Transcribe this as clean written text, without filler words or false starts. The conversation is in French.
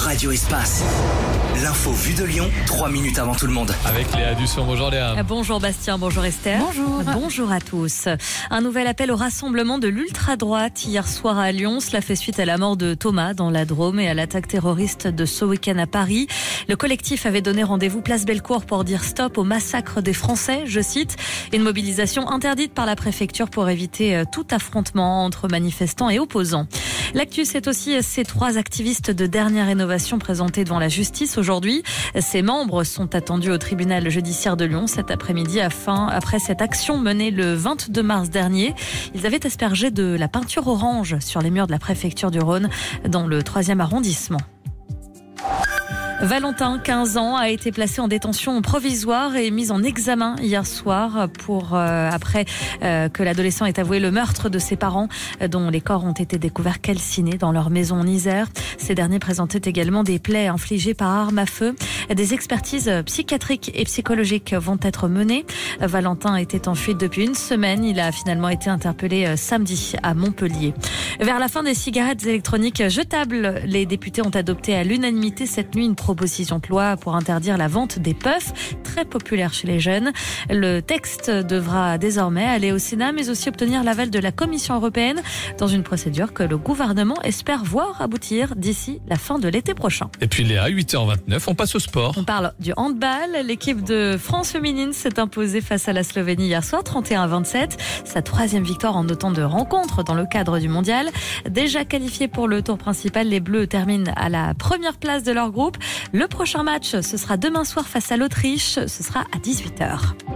Radio Espace. L'info vue de Lyon, 3 minutes avant tout le monde. Avec Léa Dusson. Bonjour Léa. Bonjour Bastien, bonjour Esther. Bonjour. Bonjour à tous. Un nouvel appel au rassemblement de l'ultra-droite hier soir à Lyon. Cela fait suite à la mort de Thomas dans la Drôme et à l'attaque terroriste de ce week-end à Paris. Le collectif avait donné rendez-vous place Bellecour pour dire stop au massacre des Français, je cite. Une mobilisation interdite par la préfecture pour éviter tout affrontement entre manifestants et opposants. L'actu, c'est aussi ces 3 activistes de dernière rénovation présentés devant la justice aujourd'hui. Ces membres sont attendus au tribunal judiciaire de Lyon cet après-midi après cette action menée le 22 mars dernier. Ils avaient aspergé de la peinture orange sur les murs de la préfecture du Rhône dans le 3e arrondissement. Valentin, 15 ans, a été placé en détention provisoire et mis en examen hier soir après que l'adolescent ait avoué le meurtre de ses parents dont les corps ont été découverts calcinés dans leur maison en Isère. Ces derniers présentaient également des plaies infligées par arme à feu. Des expertises psychiatriques et psychologiques vont être menées. Valentin était en fuite depuis une semaine. Il a finalement été interpellé samedi à Montpellier. Vers la fin des cigarettes électroniques jetables, les députés ont adopté à l'unanimité cette nuit une proposition de loi pour interdire la vente des puffs, très populaire chez les jeunes. Le texte devra désormais aller au Sénat, mais aussi obtenir l'aval de la Commission européenne dans une procédure que le gouvernement espère voir aboutir d'ici la fin de l'été prochain. Et puis Léa, 8h29, on passe au sport. On parle du handball. L'équipe de France féminine s'est imposée face à la Slovénie hier soir, 31-27. Sa 3e victoire en autant de rencontres dans le cadre du mondial. Déjà qualifiés pour le tour principal, les Bleus terminent à la première place de leur groupe. Le prochain match, ce sera demain soir face à l'Autriche. Ce sera à 18h.